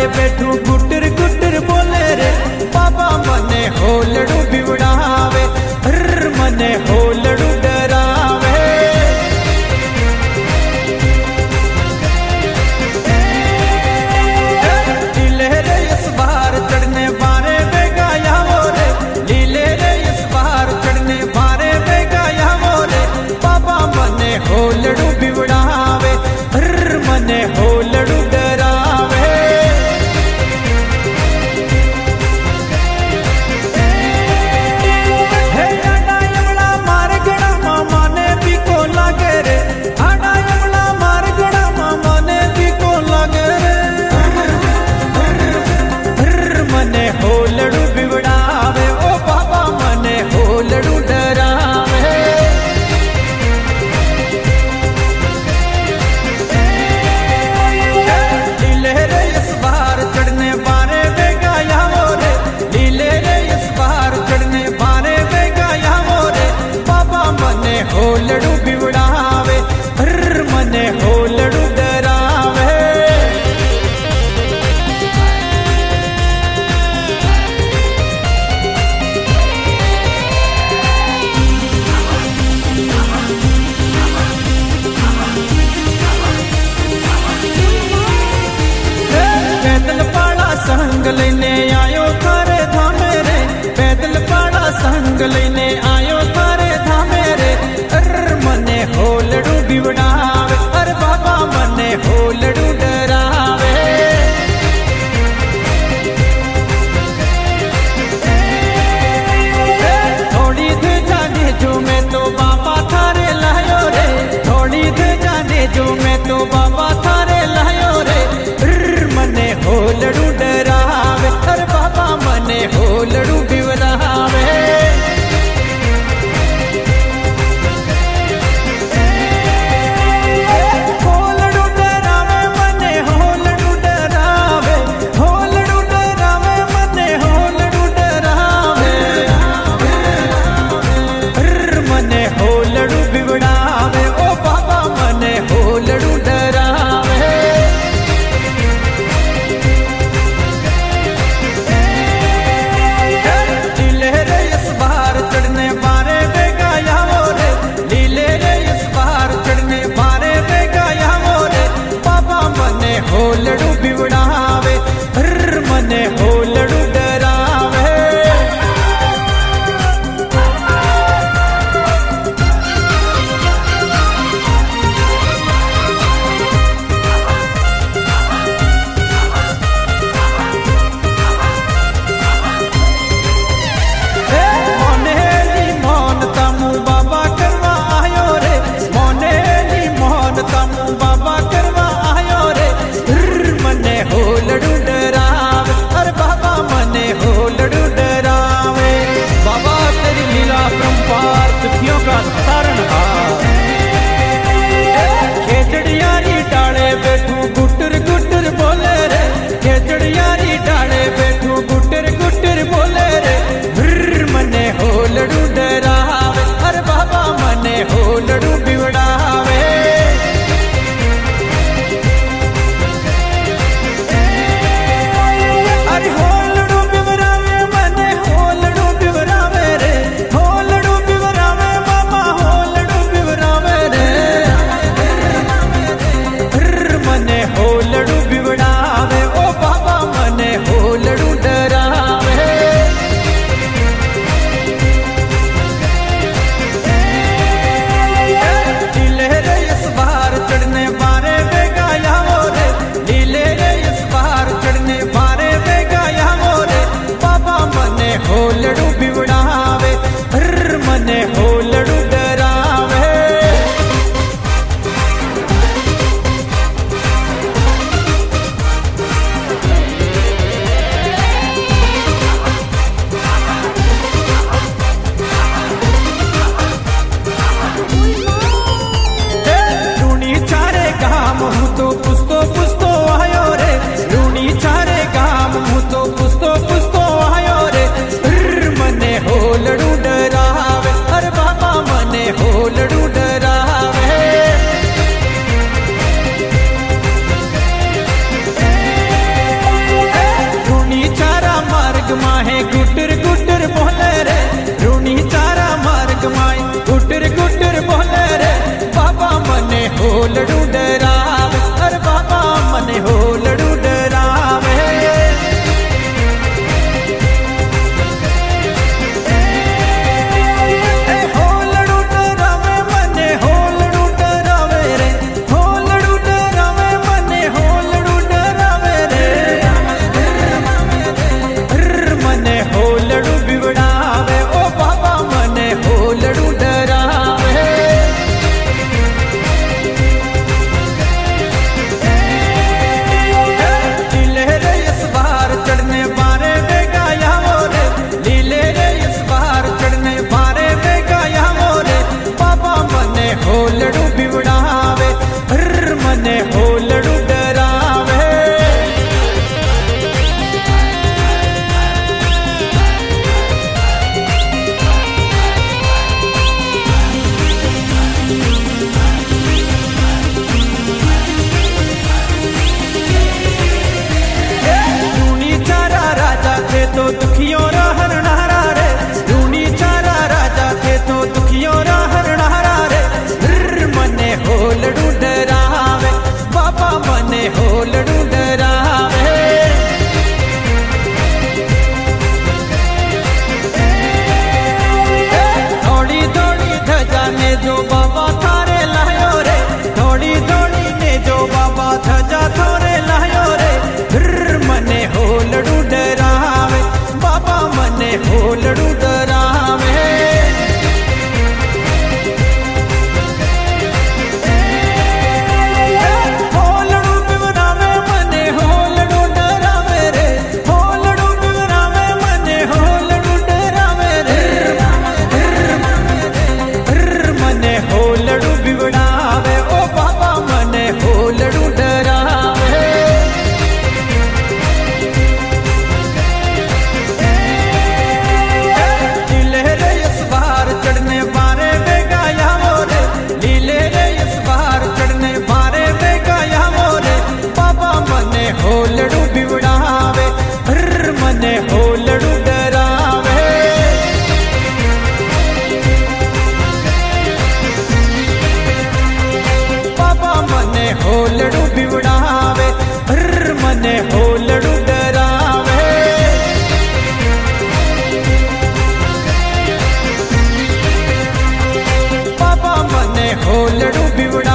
बैठू गुटर गुटर बोले रे बाबा मने होलड़ू बिवड़ावे मने होलड़ू डरावे। लीले रे इस बार चढ़ने बारे बेगा यावो रे लीले रे इस बार चढ़ने बारे बेगा यावो रे बाबा मने होलड़ू बिवड़ावे मने होलड़ू डरावे। होलड़ू बिवड़ावे ओ बाबा मने होलड़ू डरावे। लीले रे इस बार चढ़ने बारे बेगा यावो रे लीले रे इस बार चढ़ने बारे बेगा यावो रे बाबा मने होलड़ू बिवड़ावे मने होलड़ू डरावे। पैदल पाड़ा संग लेने आयो थारे धामे रे पैदल पाड़ा संग लेने आयो थारे धामे रे मने होलड़ू बिवड़ावे अरे बाबा मने होलड़ू डरावे। थोड़ी दे जाने जो मैं तो बाबा थारे लायो रे थोड़ी दे जाने जो मैं तो बाबा थारे लायो रे मने होलड़ू डरावे अरे बाबा मने होलड़ू बिवड़ावे। होलड़ू डरावे माहे गुटर गुटर बोले रे रूनी चारा मार्ग माए गुटर गुटर बोले रे बाबा मने होलड़ू डरावे अरे बाबा मने होलड़ू डरावे होलड़ू डरावे मने होलड़ू डरावे रे होलड़ू डरावे मने होलड़ू डरावे रे मने होलड़ू बिवड़ावे ओ बाबा मने होलड़ू डरावे लीले रे इस बार चढ़ने बारे बेगा या मोरे लीले रे इस बार चढ़ने बारे बेगा या मोरे बाबा मने होलड़ू बिवड़ावे मने होलड़ू डरावे रूनी चारा राजा थे तो दुखियों रहन नहरा रे रूनी चारा राजा थे तो दुखियों रहन नहरा रे मने होलड़ू डरावे बाबा मने होलड़ू डरावे थोड़ी थोड़ी धजा ने जो बाबा थारे लायो रे थोड़ी थोड़ी ने जो बाबा धजा थारे लायो रे मने होलड़ू डरावे बाबा मने होलड़ू डरावे होलड़ू बिवड़ावे मने होलड़ू डरावे रे होलड़ू बिवड़ावे मने होलड़ू डरावे रे मने होलड़ू बिवड़ावे ओ बाबा मने होलड़ू डरावे लीले रे इस बार चढ़ने बारे बेगा या मोरे लीले रे इस बार चढ़ने बारे बेगा या मोरे बाबा मने होलड़ू बिवड़ावे मने होलड़ू डरावे बाबा मने होलड़ू बिवड़ावे मने होलड़ू डरावे बाबा मने होलड़ू बिवड़ा